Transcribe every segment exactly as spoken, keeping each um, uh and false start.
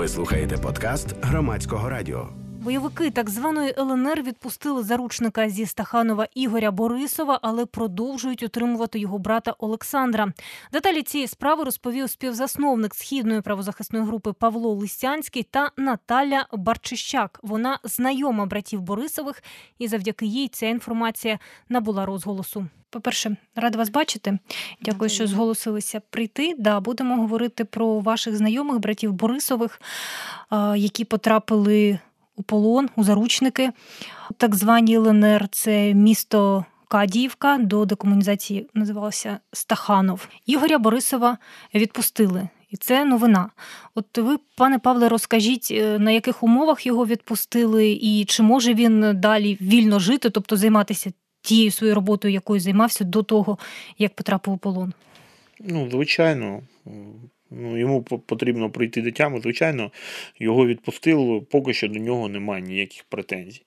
Ви слухаєте подкаст Громадського радіо. Бойовики так званої ел ен ер відпустили заручника зі Стаханова Ігоря Борисова, але продовжують утримувати його брата Олександра. Деталі цієї справи розповів співзасновник Східної правозахисної групи Павло Лисянський та Наталя Барчищак. Вона знайома братів Борисових, і завдяки їй ця інформація набула розголосу. По-перше, рада вас бачити. Дякую, що зголосилися прийти. Да, будемо говорити про ваших знайомих братів Борисових, які потрапили у полон, у заручники. Так звані ел ен ер – це місто Кадіївка, до декомунізації називалося Стаханов. Ігоря Борисова відпустили. І це новина. От ви, пане Павле, розкажіть, на яких умовах його відпустили і чи може він далі вільно жити, тобто займатися тією своєю роботою, якою займався до того, як потрапив у полон? Ну, звичайно. Ну, йому потрібно прийти до тями. Звичайно, його відпустили, поки що до нього немає ніяких претензій.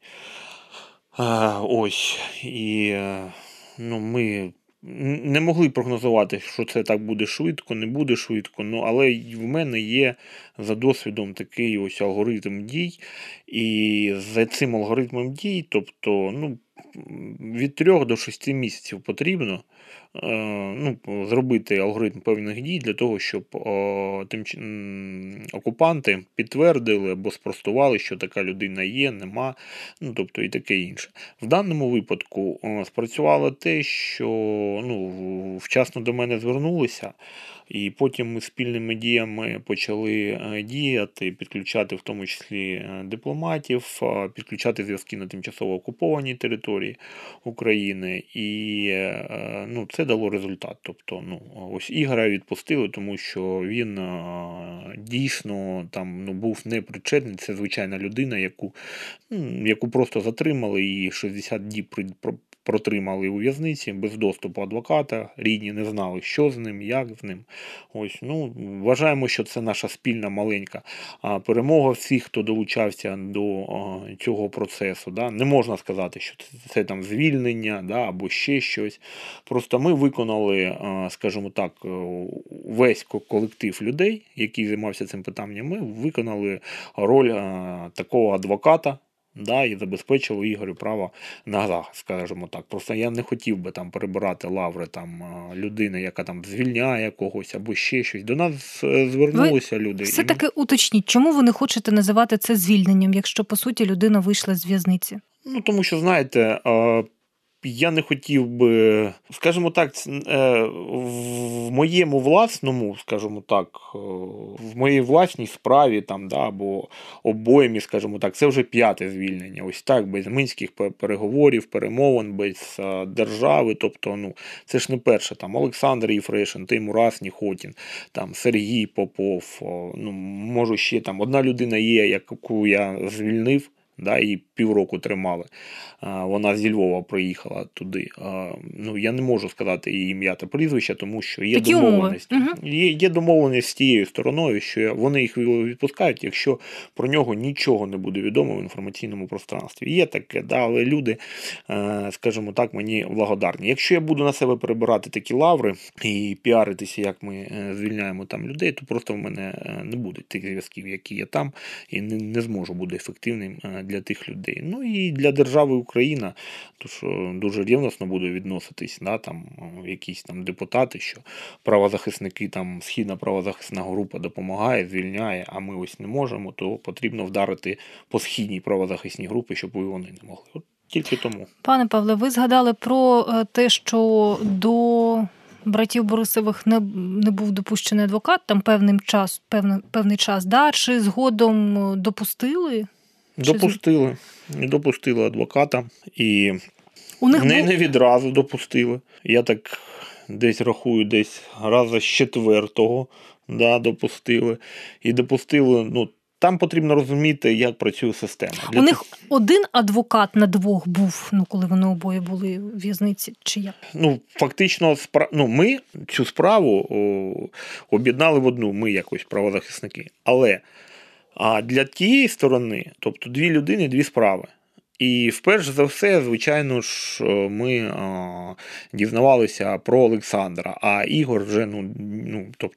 А, ось. І ну, ми не могли прогнозувати, що це так буде швидко, не буде швидко. Ну, але в мене є за досвідом такий ось алгоритм дій. І за цим алгоритмом дій, тобто, ну, від трьох до шести місяців потрібно ну, зробити алгоритм певних дій для того, щоб о, тим, окупанти підтвердили або спростували, що така людина є, нема, ну, тобто і таке інше. В даному випадку о, спрацювало те, що ну, вчасно до мене звернулися, і потім ми спільними діями почали діяти, підключати в тому числі дипломатів, підключати зв'язки на тимчасово окупованій території України. І ну, це дало результат. Тобто, ну, ось Ігоря відпустили, тому що він дійсно там ну, був непричетний. Це звичайна людина, яку, ну, яку просто затримали і шістдесят діб протримали у в'язниці без доступу адвоката, рідні не знали, що з ним, як з ним. Ось, ну, вважаємо, що це наша спільна маленька перемога всіх, хто долучався до цього процесу. Да? Не можна сказати, що це, це там звільнення, да, або ще щось. Просто ми виконали, скажімо так, весь колектив людей, який займався цим питанням, ми виконали роль такого адвоката, да, і забезпечили Ігорю право на захист, скажімо так. Просто я не хотів би там перебирати лаври там людини, яка там звільняє когось або ще щось. До нас звернулися ви люди. Все-таки ми... уточніть, чому ви не хочете називати це звільненням, якщо, по суті, людина вийшла з в'язниці? Ну, тому що, знаєте, я не хотів би, скажімо так, в моєму власному, скажімо так, в моїй власній справі там, да, або обоймі, скажімо так, це вже п'яте звільнення. Ось так, без мінських переговорів, перемовин, без держави. Тобто, ну, це ж не перше. Там Олександр Єфрешин, Теймураз Ніхотін, там Сергій Попов, ну, можу ще там, одна людина є, яку я звільнив, да, і півроку тримали. Вона зі Львова приїхала туди. Ну, я не можу сказати її ім'я та прізвище, тому що є Такі домовленість. Угу. Є, є домовленість з тією стороною, що вони їх відпускають, якщо про нього нічого не буде відомо в інформаційному пространстві. Є таке, да, але люди, скажімо так, мені благодарні. Якщо я буду на себе перебирати такі лаври і піаритися, як ми звільняємо там людей, то просто в мене не буде тих зв'язків, які є там, і не, не зможу бути ефективним для тих людей. Ну і для держави Україна, то що дуже рівносно буде відноситись, да, там якісь там депутати, що правозахисники, там Східна правозахисна група допомагає, звільняє, а ми ось не можемо, то потрібно вдарити по східній правозахисній групі, щоб і вони не могли. От тільки тому. Пане Павле, ви згадали про те, що до братів Борисових не, не був допущений адвокат, там певний час, певний, певний час, да? Чи згодом допустили? Допустили. Допустили адвоката. І у них не, був... не відразу допустили. Я так десь рахую, десь раза з четвертого, да, допустили. І допустили, ну, там потрібно розуміти, як працює система. Для у них тих... один адвокат на двох був, ну, коли вони обоє були в в'язниці, чи як? Ну, фактично, спра... ну, ми цю справу о, об'єднали в одну, ми якось правозахисники. Але а для тієї сторони, тобто дві людини, дві справи. І вперше за все, звичайно ж, ми а, дізнавалися про Олександра, а Ігор вже, ну, ну тобто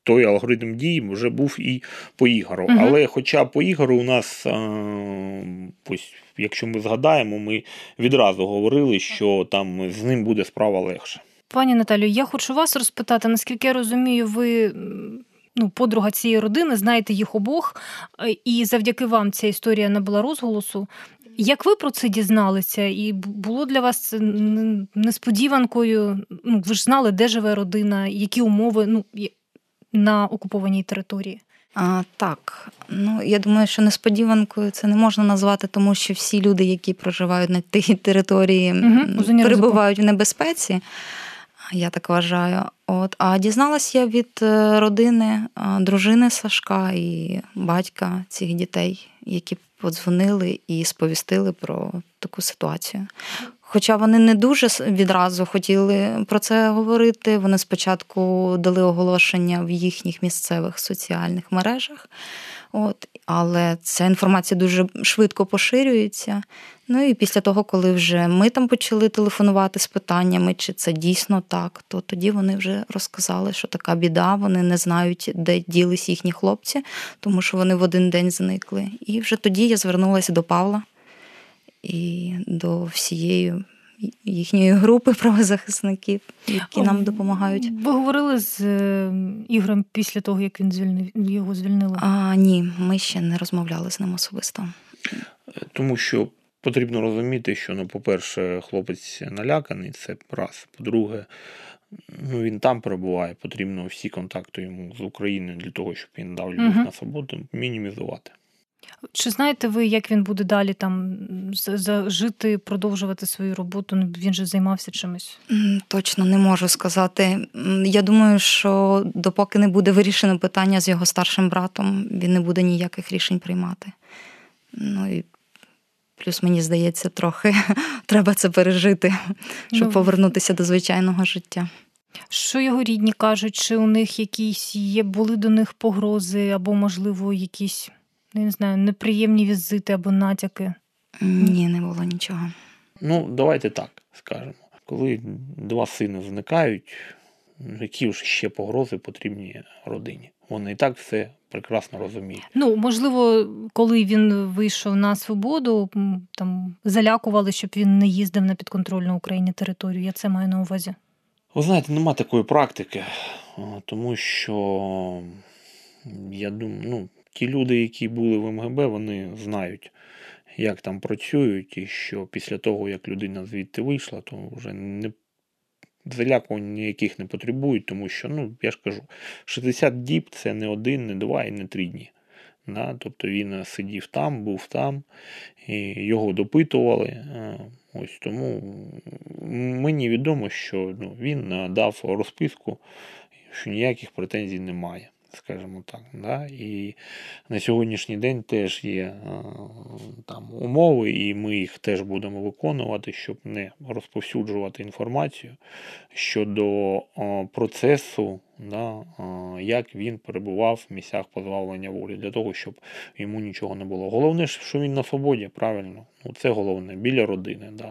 той алгоритм дій вже був і по Ігору. Угу. Але хоча по Ігору у нас, ось, якщо ми згадаємо, ми відразу говорили, що там з ним буде справа легше. Пані Наталю, я хочу вас розпитати, наскільки я розумію, ви ну, подруга цієї родини, знаєте їх обох, і завдяки вам ця історія набула розголосу. Як ви про це дізналися? І було для вас несподіванкою? Ну, ви ж знали, де живе родина, які умови ну, на окупованій території? А, так, ну я думаю, що несподіванкою це не можна назвати, тому що всі люди, які проживають на тій території, угу, перебувають в небезпеці. Я так вважаю. От. А дізналась я від родини, дружини Сашка і батька цих дітей, які подзвонили і сповістили про таку ситуацію. Хоча вони не дуже відразу хотіли про це говорити, вони спочатку дали оголошення в їхніх місцевих соціальних мережах, от, але ця інформація дуже швидко поширюється. Ну і після того, коли вже ми там почали телефонувати з питаннями, чи це дійсно так, то тоді вони вже розказали, що така біда, вони не знають, де ділись їхні хлопці, тому що вони в один день зникли. І вже тоді я звернулася до Павла і до всієї їхньої групи правозахисників, які нам допомагають. Ви говорили з Ігорем після того, як він звільнив, його звільнили? А, ні, ми ще не розмовляли з ним особисто. Тому що потрібно розуміти, що, ну, по-перше, хлопець наляканий, це раз. По-друге, ну, він там перебуває, потрібно всі контакти йому з Україною для того, щоб він дав любов uh-huh. на свободу, мінімізувати. Чи знаєте ви, як він буде далі там жити, продовжувати свою роботу? Він же займався чимось? Точно не можу сказати. Я думаю, що допоки не буде вирішено питання з його старшим братом, він не буде ніяких рішень приймати. Ну і плюс, мені здається, трохи треба це пережити, щоб ну, повернутися до звичайного життя. Що його рідні кажуть? Чи у них якісь є, були до них погрози або, можливо, якісь, не знаю, неприємні візити або натяки? Ні, не було нічого. Ну, давайте так скажемо. Коли два сини зникають, які ж ще погрози потрібні родині? Вони і так все прекрасно розуміють. Ну, можливо, коли він вийшов на свободу, там залякували, щоб він не їздив на підконтрольну Україні територію. Я це маю на увазі. Ви знаєте, нема такої практики, тому що, я думаю, ну, ті люди, які були в ем ге бе, вони знають, як там працюють, і що після того, як людина звідти вийшла, то вже не залякувань ніяких не потребують, тому що, ну, я ж кажу, шістдесят діб – це не один, не два і не три дні. Да? Тобто він сидів там, був там, і його допитували. Ось тому мені відомо, що ну, він дав розписку, що ніяких претензій немає, скажімо так. Да? І на сьогоднішній день теж є там умови, і ми їх теж будемо виконувати, щоб не розповсюджувати інформацію щодо процесу, да, як він перебував в місцях позбавлення волі, для того, щоб йому нічого не було. Головне, що він на свободі, правильно. Ну, це головне, біля родини. Да.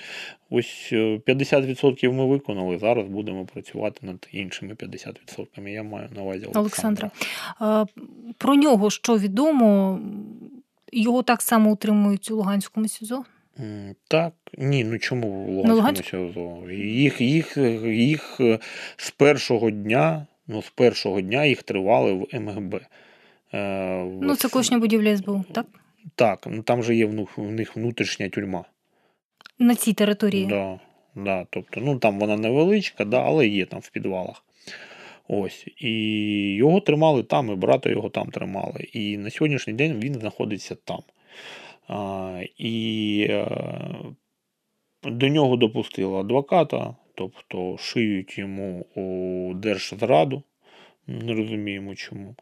Ось п'ятдесят відсотків ми виконали, зараз будемо працювати над іншими п'ятдесят відсотків. Я маю на увазі Олександра. Олександра, про нього що відомо? Його так само утримують у Луганському СІЗО? Так, ні, ну чому в Луганському СІЗО? Їх, їх, їх з першого дня, ну з першого дня їх тривали в ем ге бе. Е, ну це колишня будівля ес бе у, так? Так, ну там же є в них внутрішня тюрма. На цій території? Да, да, тобто, ну там вона невеличка, да, але є там в підвалах. Ось, і його тримали там, і брата його там тримали. І на сьогоднішній день він знаходиться там. А, і а, до нього допустили адвоката, тобто шиють йому у держзраду, не розуміємо чому.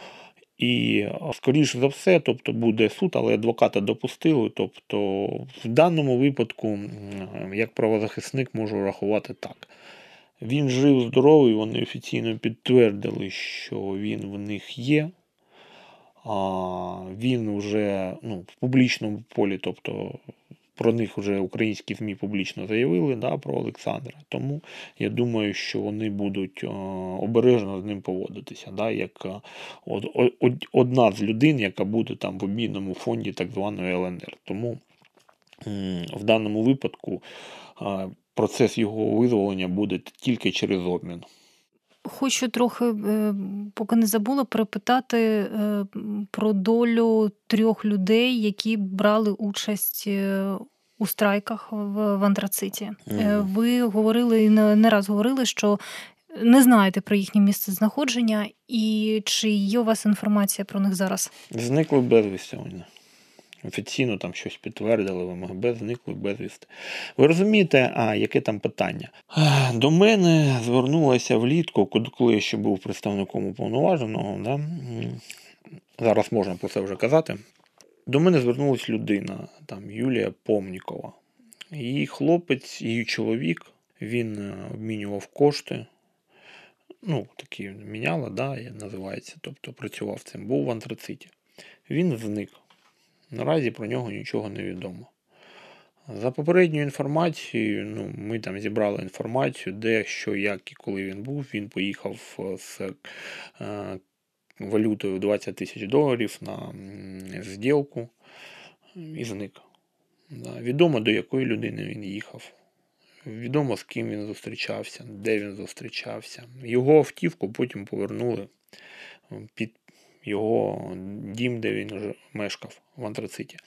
І, скоріш за все, тобто буде суд, але адвоката допустили. Тобто, в даному випадку, як правозахисник, можу рахувати так. Він жив здоровий, вони офіційно підтвердили, що він в них є. А він вже ну, в публічному полі, тобто про них вже українські ЗМІ публічно заявили, да, про Олександра. Тому я думаю, що вони будуть о, обережно з ним поводитися, да, як о, о, одна з людей, яка буде там в обмінному фонді так званої ел ен ер. Тому м, в даному випадку а, процес його визволення буде тільки через обмін. Хочу трохи, поки не забула, перепитати про долю трьох людей, які брали участь у страйках в антрациті. Mm. Ви говорили, і не раз говорили, що не знаєте про їхнє місце знаходження, і чи є у вас інформація про них зараз? Зникли безвісти вони. Офіційно там щось підтвердили, в ем ге бе зникли безвісти. Ви розумієте, а яке там питання? До мене звернулася влітку, коли я ще був представником уповноваженого, да? Зараз можна про це вже казати. До мене звернулася людина, там Юлія Помнікова. Її хлопець, її чоловік, він обмінював кошти, ну, такі міняла, да, називається, тобто працював цим, був в антрациті. Він зник. Наразі про нього нічого не відомо. За попередньою інформацією, ну, ми там зібрали інформацію, де, що, як і коли він був. Він поїхав з е, валютою двадцять тисяч доларів на зділку і зник. Да. Відомо, до якої людини він їхав. Відомо, з ким він зустрічався, де він зустрічався. Його автівку потім повернули під його дім, де він вже мешкав, в антрациті.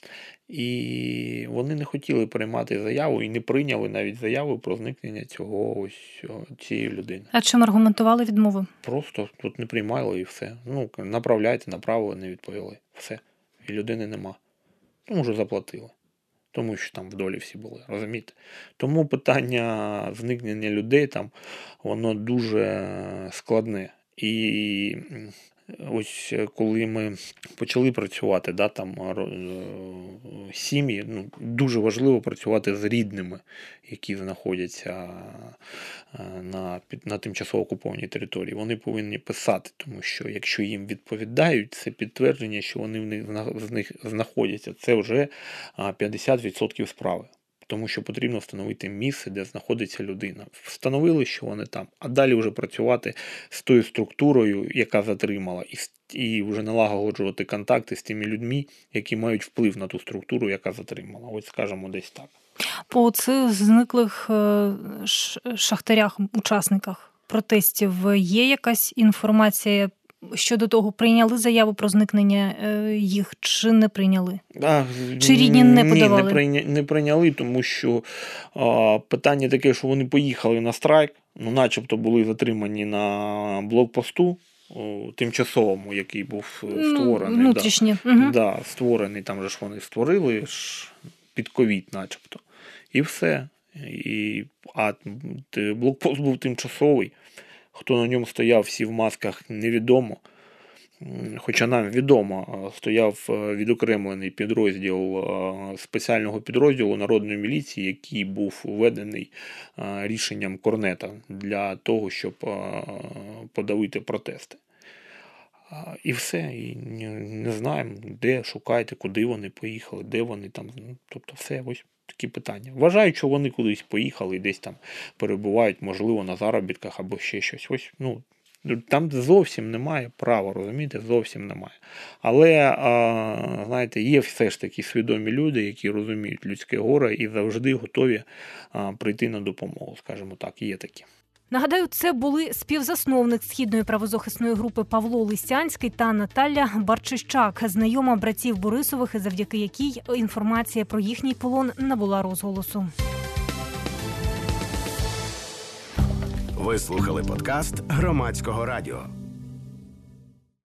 І вони не хотіли приймати заяву і не прийняли навіть заяву про зникнення цього ось цієї людини. А чим аргументували відмову? Просто тут не приймали і все. Ну, направляйте, направили, не відповіли. Все. І людини нема. Тому вже заплатили. Тому що там в долі всі були, розумієте? Тому питання зникнення людей там, воно дуже складне. І ось коли ми почали працювати, да, там сім'ї, ну, дуже важливо працювати з рідними, які знаходяться на, на тимчасово окупованій території. Вони повинні писати, тому що якщо їм відповідають, це підтвердження, що вони в них, в них знаходяться. Це вже п'ятдесят відсотків справи. Тому що потрібно встановити місце, де знаходиться людина. Встановили, що вони там, а далі вже працювати з тою структурою, яка затримала, і, і вже налагоджувати контакти з тими людьми, які мають вплив на ту структуру, яка затримала. Ось скажемо десь так. По цих зниклих шахтарях, учасниках протестів є якась інформація щодо того, прийняли заяву про зникнення їх чи не прийняли? А, чи рідні не подавали? Ні, не, прийня, не прийняли, тому що а, питання таке, що вони поїхали на страйк, ну начебто були затримані на блокпосту о, тимчасовому, який був створений. Ну, внутрішні. Да, угу. да, створений, там же ж вони створили ж, під ковід начебто. І все. І, а блокпост був тимчасовий. Хто на ньому стояв, всі в масках, невідомо. Хоча нам відомо, стояв відокремлений підрозділ спеціального підрозділу народної міліції, який був введений рішенням Корнета для того, щоб подавити протести. І все. І не знаємо, де шукайте, куди вони поїхали, де вони там. Тобто все, ось такі питання. Вважають, що вони кудись поїхали і десь там перебувають, можливо, на заробітках або ще щось. Ось, ну, там зовсім немає права, розумієте, зовсім немає. Але, а, знаєте, є все ж таки свідомі люди, які розуміють людське горе і завжди готові а, прийти на допомогу, скажімо так, є такі. Нагадаю, це були співзасновник східної правозахисної групи Павло Лисянський та Наталя Барчищак, знайома братів Борисових, завдяки якій інформація про їхній полон набула розголосу. Ви слухали подкаст Громадського радіо.